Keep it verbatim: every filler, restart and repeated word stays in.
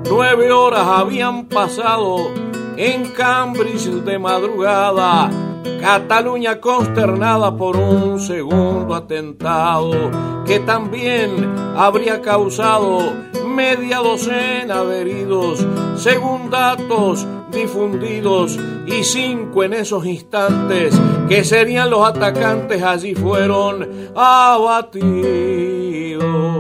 Nueve horas habían pasado en Cambridge de madrugada, Cataluña consternada por un segundo atentado que también habría causado media docena de heridos, según datos difundidos, y cinco en esos instantes que serían los atacantes allí fueron abatidos.